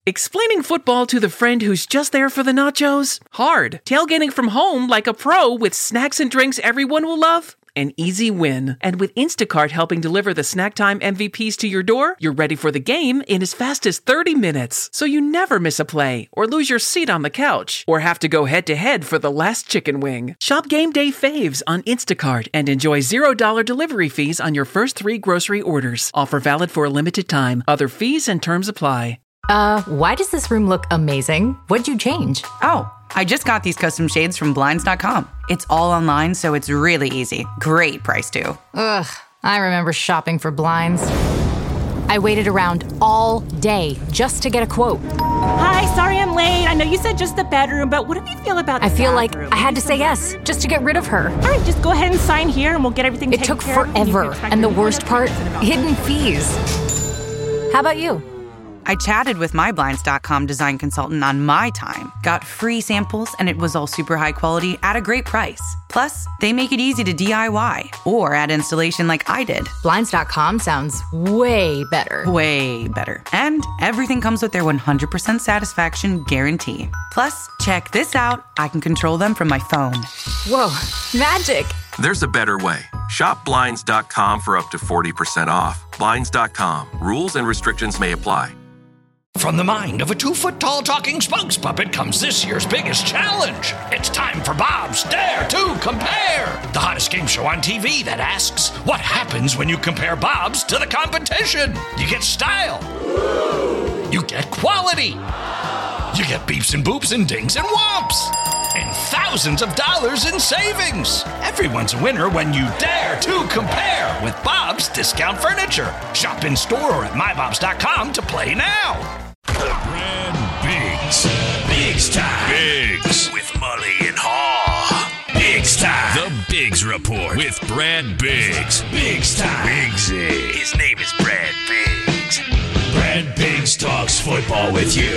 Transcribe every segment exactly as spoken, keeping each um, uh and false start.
Explaining football to the friend who's just there for the nachos? Hard. Tailgating from home like a pro with snacks and drinks everyone will love? An easy win. And with Instacart helping deliver the snack time M V Ps to your door, you're ready for the game in as fast as thirty minutes. So you never miss a play, or lose your seat on the couch, or have to go head-to-head for the last chicken wing. Shop Game Day Faves on Instacart and enjoy zero dollars delivery fees on your first three grocery orders. Offer valid for a limited time. Other fees and terms apply. Uh, why does this room look amazing? What'd you change? Oh, I just got these custom shades from Blinds dot com. It's all online, so it's really easy. Great price, too. Ugh, I remember shopping for blinds. I waited around all day just to get a quote. Hi, sorry I'm late. I know you said just the bedroom, but what do you feel about the I feel bathroom? like I had to say yes just to get rid of her. All right, just go ahead and sign here and we'll get everything It taken took care of. forever, and the worst part, hidden fees. How about you? I chatted with my Blinds dot com design consultant on my time, got free samples, and it was all super high quality at a great price. Plus, they make it easy to D I Y or add installation like I did. Blinds dot com sounds way better. Way better. And everything comes with their one hundred percent satisfaction guarantee. Plus, check this out. I can control them from my phone. Whoa, magic. There's a better way. Shop Blinds dot com for up to forty percent off. Blinds dot com. Rules and restrictions may apply. From the mind of a two-foot-tall talking spokes puppet comes this year's biggest challenge. It's time for Bob's Dare to Compare, the hottest game show on T V that asks, what happens when you compare Bob's to the competition? You get style. You get quality. You get beeps and boops and dings and whomps. And thousands of dollars in savings. Everyone's a winner when you dare to compare with Bob's Discount Furniture. Shop in store or at my bobs dot com to play now. Brad Biggs. Biggs time. Biggs. With Mully and Haw. Biggs time. The Biggs Report with Brad Biggs. Biggs time. Biggsy. His name is Brad Biggs. Brad Biggs talks football with you.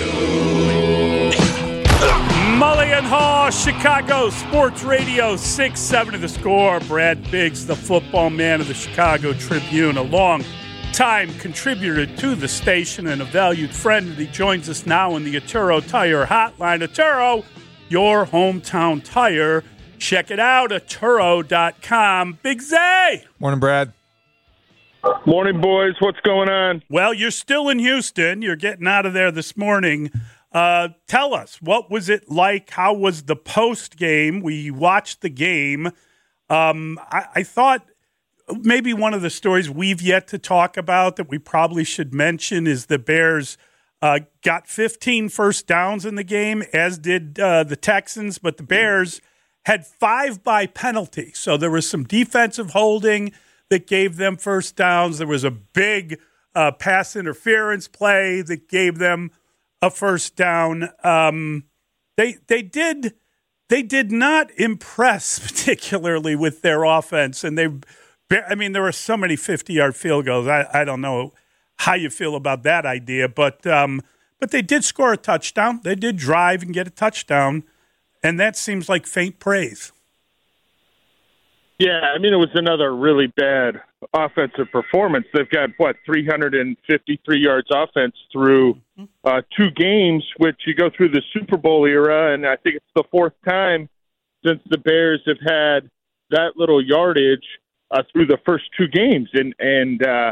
Mully and Haw, Chicago Sports Radio, six seven of the Score. Brad Biggs, the football man of the Chicago Tribune, a long-time contributor to the station and a valued friend. And he joins us now in the Atturo Tire Hotline. Atturo, your hometown tire. Check it out, Atturo dot com. Big Zay! Morning, Brad. Morning, boys. What's going on? Well, you're still in Houston. You're getting out of there this morning. Uh, tell us, what was it like? How was the post game? We watched the game. Um, I, I thought maybe one of the stories we've yet to talk about that we probably should mention is the Bears uh, got fifteen first downs in the game, as did uh, the Texans, but the Bears had five by penalty. So there was some defensive holding that gave them first downs. There was a big uh, pass interference play that gave them a first down. Um, they they did they did not impress particularly with their offense, and they, I mean, there were so many fifty-yard field goals. I, I don't know how you feel about that idea, but um, but they did score a touchdown. They did drive and get a touchdown, and that seems like faint praise. Yeah, I mean, it was another really bad offensive performance. They've got, what, three hundred fifty-three yards offense through uh, two games, which you go through the Super Bowl era, and I think it's the fourth time since the Bears have had that little yardage uh, through the first two games. And, and uh,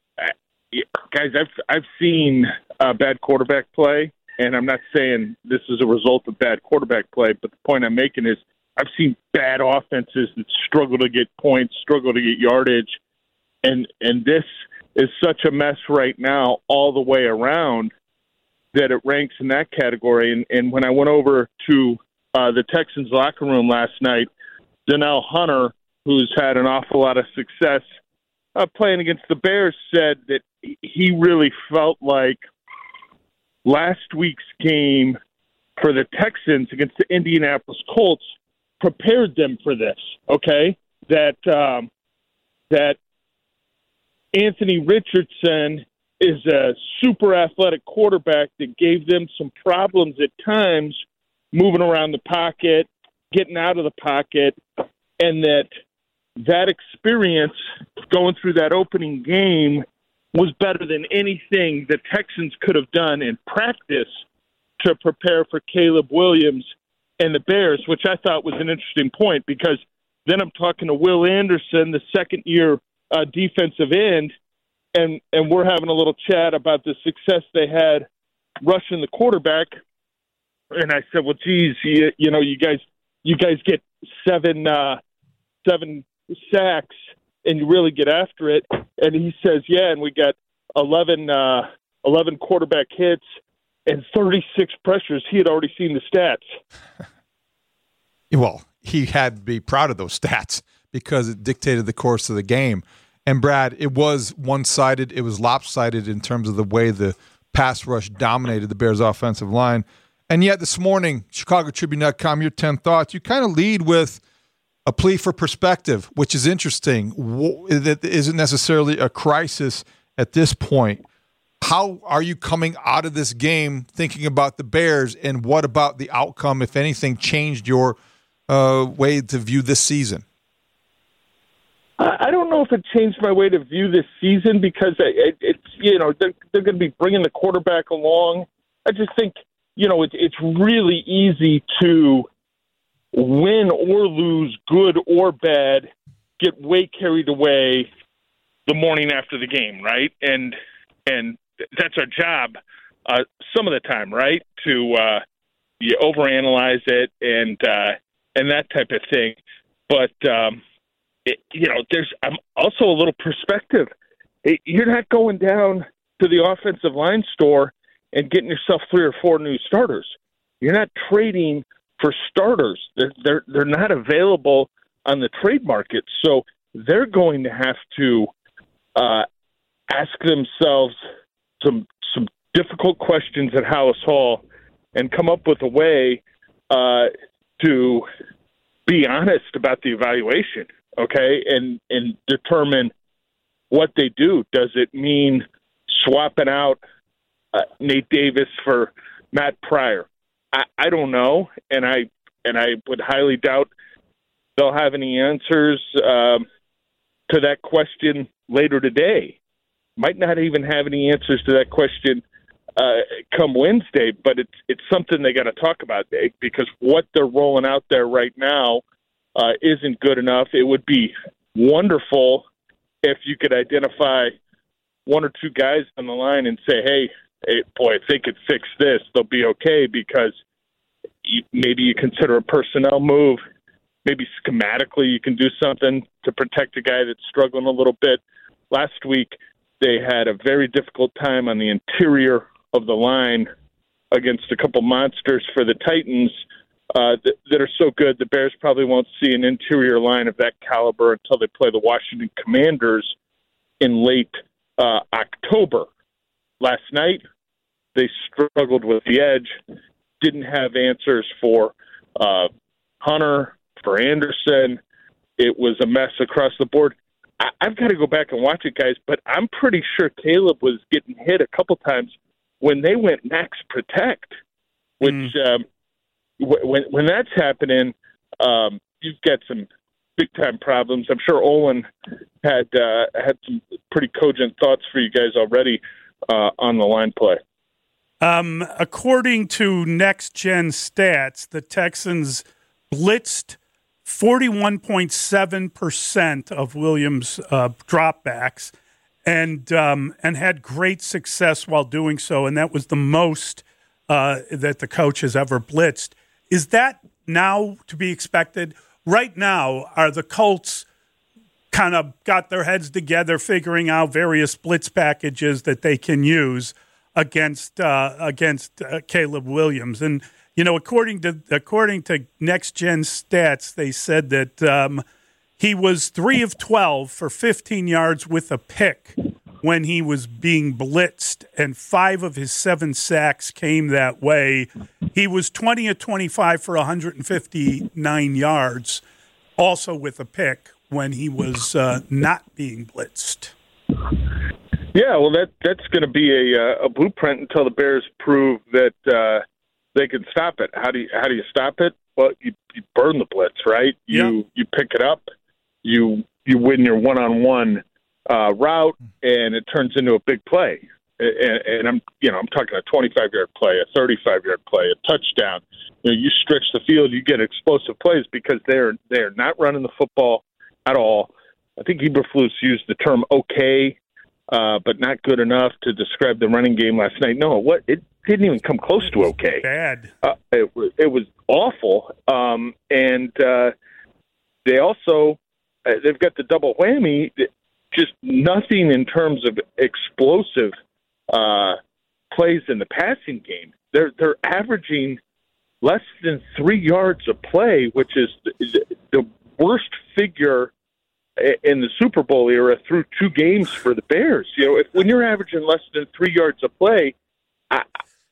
guys, I've, I've seen uh, bad quarterback play, and I'm not saying this is a result of bad quarterback play, but the point I'm making is I've seen bad offenses that struggle to get points, struggle to get yardage, and and this is such a mess right now all the way around that it ranks in that category. And, and when I went over to uh, the Texans locker room last night, Donnell Hunter, who's had an awful lot of success uh, playing against the Bears, said that he really felt like last week's game for the Texans against the Indianapolis Colts prepared them for this, okay? That um, that Anthony Richardson is a super athletic quarterback that gave them some problems at times moving around the pocket, getting out of the pocket, and that that experience going through that opening game was better than anything the Texans could have done in practice to prepare for Caleb Williams and the Bears, which I thought was an interesting point, because then I'm talking to Will Anderson, the second-year uh, defensive end, and, and we're having a little chat about the success they had rushing the quarterback. And I said, well, geez, you, you know, you guys you guys get seven uh, seven sacks and you really get after it. And he says, yeah, and we got eleven, uh, eleven quarterback hits and thirty-six pressures. He had already seen the stats. Well, he had to be proud of those stats because it dictated the course of the game. And, Brad, it was one-sided. It was lopsided in terms of the way the pass rush dominated the Bears' offensive line. And yet this morning, Chicago Tribune dot com, your ten thoughts, you kind of lead with a plea for perspective, which is interesting. That isn't necessarily a crisis at this point. How are you coming out of this game thinking about the Bears, and what about the outcome, if anything, changed your uh, way to view this season? I don't know if it changed my way to view this season because it, it's, you know, they're, they're going to be bringing the quarterback along. I just think, you know, it, it's really easy to win or lose, good or bad, get way carried away the morning after the game, right? And and that's our job uh, some of the time, right? To uh, you overanalyze it and uh, and that type of thing. But um, it, you know, there's um, also a little perspective. It, you're not going down to the offensive line store and getting yourself three or four new starters. You're not trading for starters. They're, they're, they're not available on the trade market. So they're going to have to uh, ask themselves some some difficult questions at Halas Hall and come up with a way uh, to be honest about the evaluation, okay, and, and determine what they do. Does it mean swapping out uh, Nate Davis for Matt Pryor? I, I don't know, and I and I would highly doubt they'll have any answers um, to that question later today. Might not even have any answers to that question uh, come Wednesday, but it's it's something they got to talk about, Dave, because what they're rolling out there right now uh, isn't good enough. It would be wonderful if you could identify one or two guys on the line and say, hey, hey boy, if they could fix this, they'll be okay, because you, maybe you consider a personnel move. Maybe schematically you can do something to protect a guy that's struggling a little bit. Last week, they had a very difficult time on the interior of the line against a couple monsters for the Titans uh, that, that are so good the Bears probably won't see an interior line of that caliber until they play the Washington Commanders in late uh, October. Last night, they struggled with the edge, didn't have answers for uh, Hunter, for Anderson. It was a mess across the board. I, I've got to go back and watch it, guys, but I'm pretty sure Caleb was getting hit a couple times when they went max protect, which mm. um, w- when when that's happening, um, you've got some big-time problems. I'm sure Olin had uh, had some pretty cogent thoughts for you guys already uh, on the line play. Um, according to Next Gen Stats, the Texans blitzed forty-one point seven percent of Williams' uh, dropbacks and um, and had great success while doing so, and that was the most uh, that the coach has ever blitzed. Is that now to be expected? Right now, are the Colts kind of got their heads together figuring out various blitz packages that they can use against uh, against uh, Caleb Williams? And you know, according to according to Next Gen Stats, they said that um, he was three of twelve for fifteen yards with a pick when he was being blitzed, and five of his seven sacks came that way. He was twenty of twenty-five for one hundred fifty-nine yards, also with a pick when he was uh, not being blitzed. Yeah, well, that that's going to be a, a blueprint until the Bears prove that uh, they can stop it. How do you how do you stop it? Well, you, you burn the blitz, right? You yep. you pick it up, you you win your one on one uh, route, and it turns into a big play. And, and I'm, you know, I'm talking a twenty-five yard play, a thirty-five yard play, a touchdown. You know, you stretch the field, you get explosive plays because they're they're not running the football at all. I think Eberflus used the term okay, uh, but not good enough to describe the running game last night. No, what it didn't even come close to okay. Bad. Uh, it was it was awful, um, and uh, they also uh, they've got the double whammy. Just nothing in terms of explosive uh, plays in the passing game. They're they're averaging less than three yards a play, which is the, the worst figure in the Super Bowl era through two games for the Bears. You know, if when you're averaging less than three yards a play, I,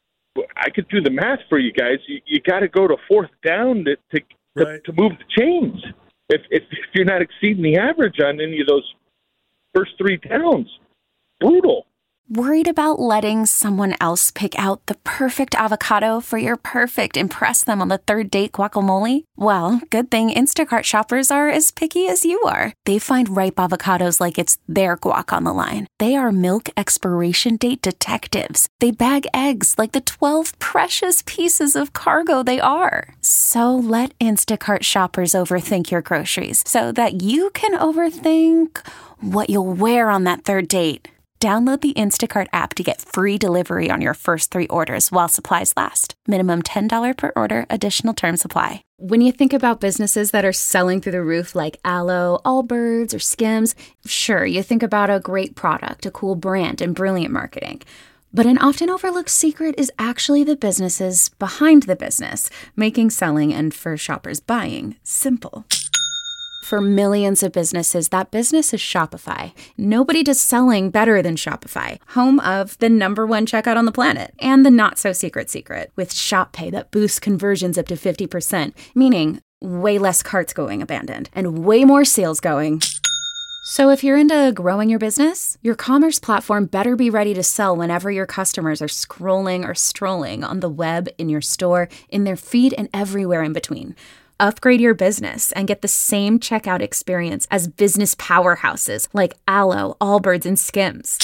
I could do the math for you guys. You, you got to go to fourth down to to, right. to to move the chains. If, if if you're not exceeding the average on any of those first three downs, brutal. Worried about letting someone else pick out the perfect avocado for your perfect impress them on the third date guacamole? Well, good thing Instacart shoppers are as picky as you are. They find ripe avocados like it's their guac on the line. They are milk expiration date detectives. They bag eggs like the twelve precious pieces of cargo they are. So let Instacart shoppers overthink your groceries so that you can overthink what you'll wear on that third date. Download the Instacart app to get free delivery on your first three orders while supplies last. Minimum ten dollars per order. Additional terms apply. When you think about businesses that are selling through the roof like Aloe, Allbirds, or Skims, sure, you think about a great product, a cool brand, and brilliant marketing. But an often overlooked secret is actually the businesses behind the business, making selling and for shoppers buying simple. For millions of businesses, that business is Shopify. Nobody does selling better than Shopify, home of the number one checkout on the planet and the not-so-secret secret with Shop Pay that boosts conversions up to fifty percent, meaning way less carts going abandoned and way more sales going. So if you're into growing your business, your commerce platform better be ready to sell whenever your customers are scrolling or strolling on the web, in your store, in their feed, and everywhere in between. Upgrade your business and get the same checkout experience as business powerhouses like Aloe, Allbirds, and Skims.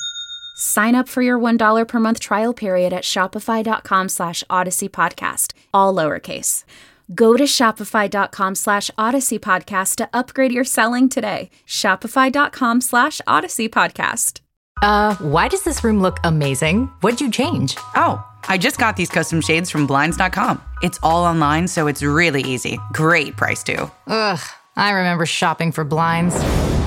Sign up for your one dollar per month trial period at shopify.com slash Odyssey Podcast, all lowercase. Go to shopify.com slash Odyssey Podcast to upgrade your selling today. Shopify.com slash Odyssey Podcast. Uh, why does this room look amazing? What'd you change? Oh, I just got these custom shades from Blinds dot com. It's all online, so it's really easy. Great price, too. Ugh, I remember shopping for blinds.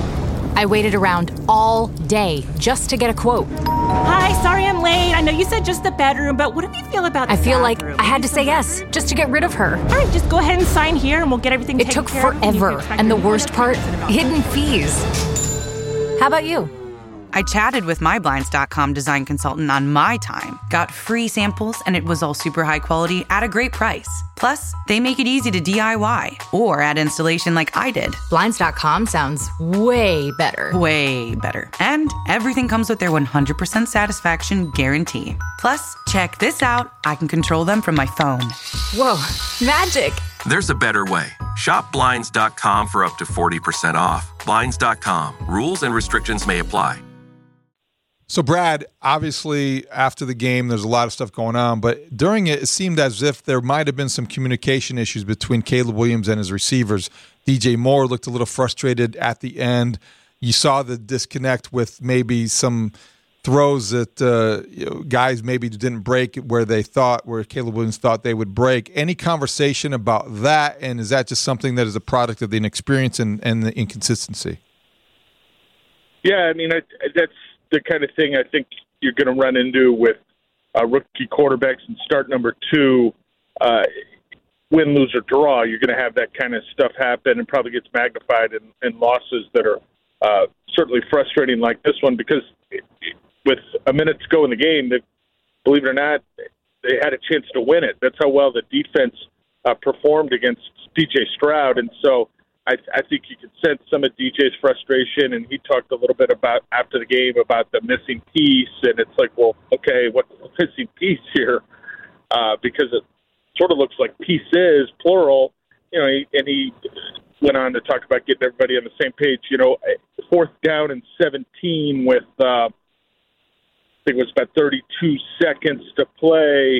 I waited around all day just to get a quote. Hi, sorry I'm late. I know you said just the bedroom, but what do you feel about the I feel bathroom? like I had to say yes just to get rid of her. All right, just go ahead and sign here and we'll get everything It taken took care of. forever, and the worst part, hidden fees. How about you? I chatted with my Blinds dot com design consultant on my time, got free samples, and it was all super high quality at a great price. Plus, they make it easy to D I Y or add installation like I did. Blinds dot com sounds way better. Way better. And everything comes with their one hundred percent satisfaction guarantee. Plus, check this out. I can control them from my phone. Whoa, magic. There's a better way. Shop Blinds dot com for up to forty percent off. Blinds dot com. Rules and restrictions may apply. So, Brad, obviously, after the game, there's a lot of stuff going on, but during it, it seemed as if there might have been some communication issues between Caleb Williams and his receivers. D J Moore looked a little frustrated at the end. You saw the disconnect with maybe some throws that uh, you know, guys maybe didn't break where they thought, where Caleb Williams thought they would break. Any conversation about that, and is that just something that is a product of the inexperience and, and the inconsistency? Yeah, I mean, I, that's the kind of thing I think you're going to run into with uh, rookie quarterbacks in start number two. Uh, win, lose, or draw, you're going to have that kind of stuff happen and probably gets magnified in, in losses that are uh, certainly frustrating like this one because it, it, with a minute to go in the game, they, believe it or not, they had a chance to win it. That's how well the defense uh, performed against D J Stroud. And so I, I think you could sense some of D J's frustration, and he talked a little bit about after the game about the missing piece, and it's like, well, okay, what's the missing piece here? Uh, because it sort of looks like pieces, plural, you know, and he went on to talk about getting everybody on the same page. You know, fourth down and seventeen with, uh, I think it was about thirty-two seconds to play.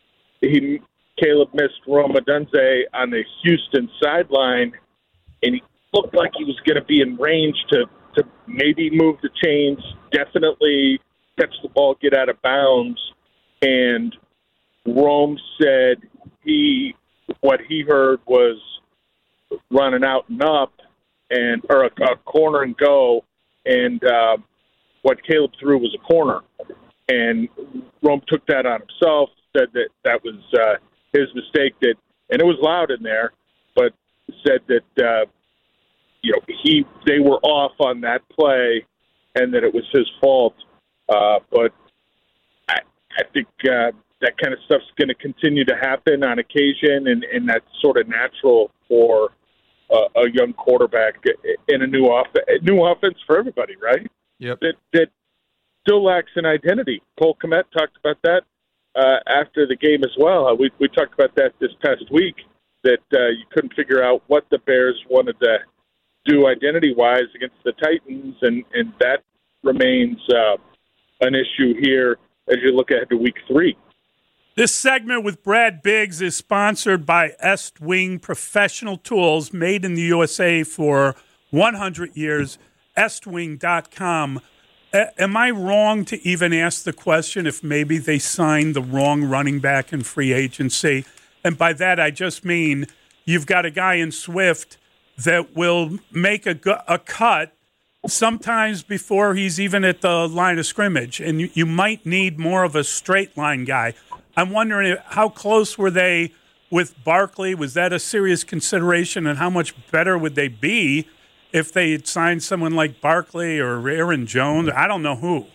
He Caleb missed Rome Odunze on the Houston sideline, and he looked like he was going to be in range to, to maybe move the chains, definitely catch the ball, get out of bounds. And Rome said he what he heard was running out and up, and or a, a corner and go, and uh, what Caleb threw was a corner. And Rome took that on himself, said that that was uh, his mistake, that, and it was loud in there, but said that uh, you know he they were off on that play, and that it was his fault. Uh, but I, I think uh, that kind of stuff's going to continue to happen on occasion, and, and that's sort of natural for uh, a young quarterback in a new off new offense for everybody, right? Yep. That that still lacks an identity. Cole Kmet talked about that uh, after the game as well. Uh, we we talked about that this past week, that uh, you couldn't figure out what the Bears wanted to do identity-wise against the Titans, and, and that remains uh, an issue here as you look ahead to week three. This segment with Brad Biggs is sponsored by Estwing Professional Tools, made in the U S A for one hundred years, estwing dot com. A- am I wrong to even ask the question if maybe they signed the wrong running back in free agency? And by that, I just mean you've got a guy in Swift that will make a, gu- a cut sometimes before he's even at the line of scrimmage, and you, you might need more of a straight line guy. I'm wondering how close were they with Barkley? Was that a serious consideration, and how much better would they be if they had signed someone like Barkley or Aaron Jones? I don't know who.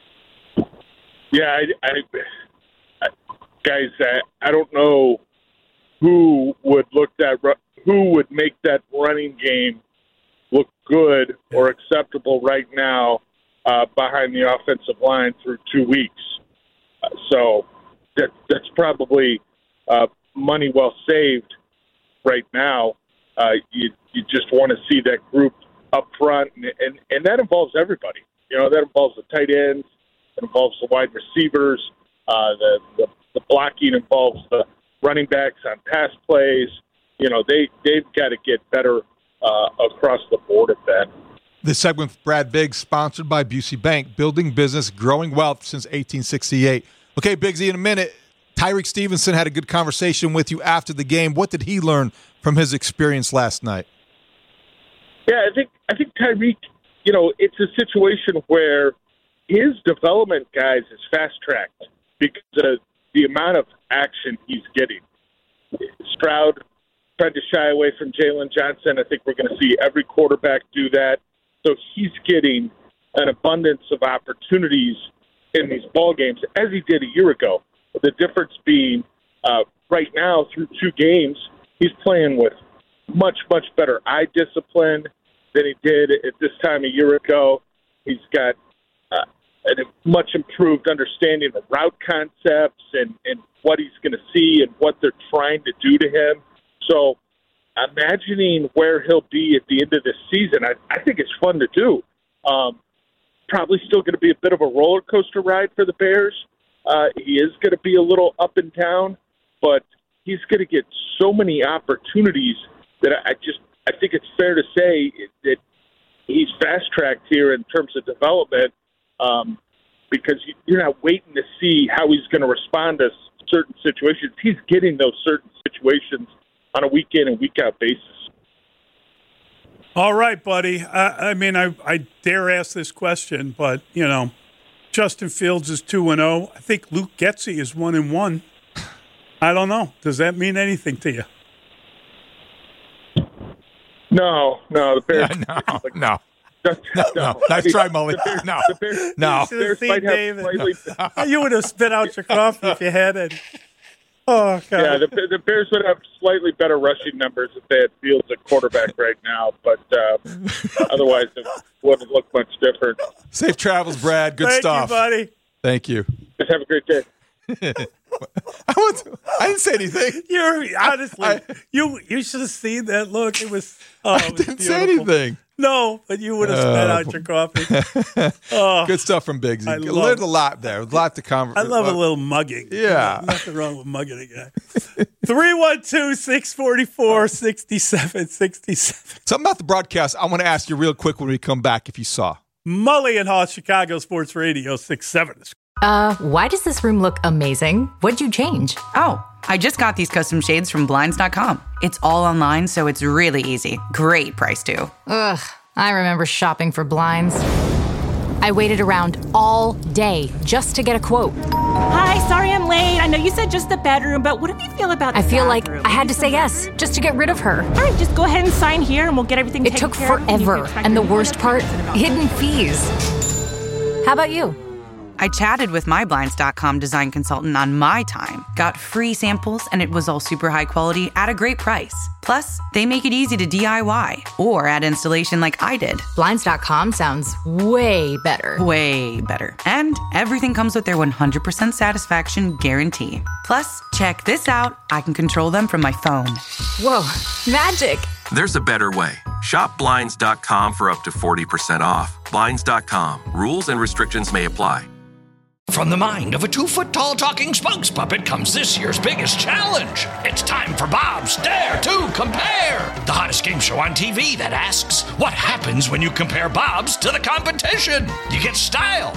Yeah, I, I, I, guys, I, I don't know who would look that who would make that running game look good or acceptable right now uh, behind the offensive line through two weeks. Uh, so that that's probably uh, money well saved right now. Uh, you you just want to see that group up front, and, and and that involves everybody. You know, that involves the tight ends, it involves the wide receivers, uh, the, the the blocking involves the running backs on pass plays. You know, they they've got to get better uh, across the board at that. This segment with Brad Biggs, sponsored by Busey Bank, building business, growing wealth since eighteen sixty-eight. Okay, Biggsy, in a minute, Tyreek Stevenson had a good conversation with you after the game. What did he learn from his experience last night? Yeah, I think I think Tyreek, you know, it's a situation where his development, guys, is fast-tracked because of the amount of action he's getting. Stroud tried to shy away from Jalen Johnson. I think we're going to see every quarterback do that. So he's getting an abundance of opportunities in these ball games, as he did a year ago. The difference being uh, right now, through two games, he's playing with much, much better eye discipline than he did at this time a year ago. He's got uh, a much improved understanding of route concepts and, and what he's going to see and what they're trying to do to him. So imagining where he'll be at the end of this season, I, I think it's fun to do. Um, probably still going to be a bit of a roller coaster ride for the Bears. Uh, he is going to be a little up and down, but he's going to get so many opportunities that I just I think it's fair to say that he's fast-tracked here in terms of development um, because you're not waiting to see how he's going to respond to certain situations. He's getting those certain situations on a week-in and week-out basis. All right, buddy. I, I mean, I, I dare ask this question, but, you know, Justin Fields is two and oh. I think Luke Getsy is one and one. I don't know. Does that mean anything to you? No, no. The Bears, no, like, no. Just, no, no. no. Nice try, Mully. Bears, no, Bears, no. You should have seen David. Slightly... You would have spit out your coffee if you had it. Oh, God. Yeah, the, the Bears would have slightly better rushing numbers if they had Fields at quarterback right now, but uh, otherwise it wouldn't look much different. Safe travels, Brad. Good Thank stuff. Thank you, buddy. Thank you. Just have a great day. I, was, I didn't say anything. You're honestly, I, you you should have seen that look. It was. Oh, I it was didn't beautiful. say anything. No, but you would have spit Uh, out your coffee. Oh, Good stuff from Biggsy. I Learned love- a lot there. A lot to come. I love a little mugging. Yeah. Nothing wrong with mugging a guy. three one two, six four four, six seven six seven. Something about the broadcast I want to ask you real quick when we come back if you saw. Mully and Haw, Chicago Sports Radio, six seven. Uh, why does this room look amazing? What'd you change? Oh, I just got these custom shades from Blinds dot com. It's all online, so it's really easy. Great price, too. Ugh, I remember shopping for blinds. I waited around all day just to get a quote. Hi, sorry I'm late. I know you said just the bedroom, but what do you feel about the I feel like bathroom? I had to say yes just to get rid of her. All right, just go ahead and sign here and we'll get everything It taken took care of. You forever, can expect and the your worst part, notification about hidden it. fees. How about you? I chatted with my Blinds dot com design consultant on my time, got free samples, and it was all super high quality at a great price. Plus, they make it easy to D I Y or add installation like I did. Blinds dot com sounds way better. Way better. And everything comes with their one hundred percent satisfaction guarantee. Plus, check this out. I can control them from my phone. Whoa, magic. There's a better way. Shop Blinds dot com for up to forty percent off. Blinds dot com. Rules and restrictions may apply. From the mind of a two-foot-tall talking spokes puppet comes this year's biggest challenge. It's time for Bob's Dare to Compare, the hottest game show on T V that asks, what happens when you compare Bob's to the competition? You get style.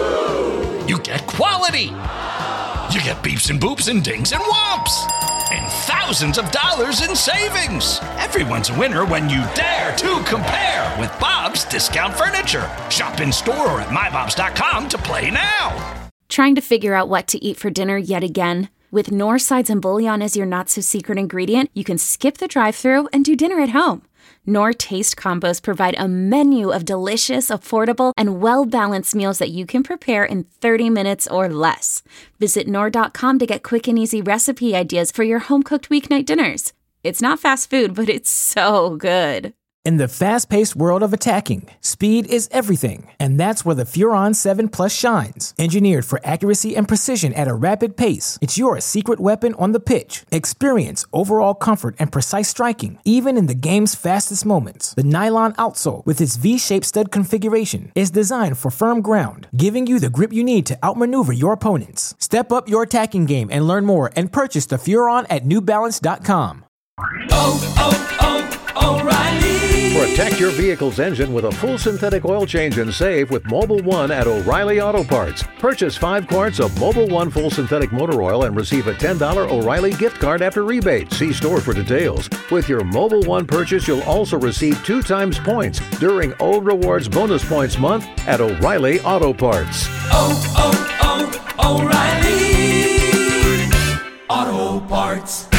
You get quality. You get beeps and boops and dings and whomps. And thousands of dollars in savings. Everyone's a winner when you dare to compare with Bob's Discount Furniture. Shop in store or at my bobs dot com to play now. Trying to figure out what to eat for dinner yet again? With Knorr sides and bouillon as your not-so-secret ingredient, you can skip the drive-thru and do dinner at home. Knorr Taste Combos provide a menu of delicious, affordable, and well-balanced meals that you can prepare in thirty minutes or less. Visit Knorr dot com to get quick and easy recipe ideas for your home-cooked weeknight dinners. It's not fast food, but it's so good. In the fast-paced world of attacking, speed is everything, and that's where the Furon seven Plus shines. Engineered for accuracy and precision at a rapid pace, it's your secret weapon on the pitch. Experience overall comfort and precise striking, even in the game's fastest moments. The nylon outsole, with its V-shaped stud configuration, is designed for firm ground, giving you the grip you need to outmaneuver your opponents. Step up your attacking game and learn more and purchase the Furon at new balance dot com. Oh, oh, oh, O'Reilly. Protect your vehicle's engine with a full synthetic oil change and save with Mobil one at O'Reilly Auto Parts. Purchase five quarts of Mobil one full synthetic motor oil and receive a ten dollars O'Reilly gift card after rebate. See store for details. With your Mobil one purchase, you'll also receive two times points during O Rewards Bonus Points Month at O'Reilly Auto Parts. Oh, oh, oh, O'Reilly Auto Parts.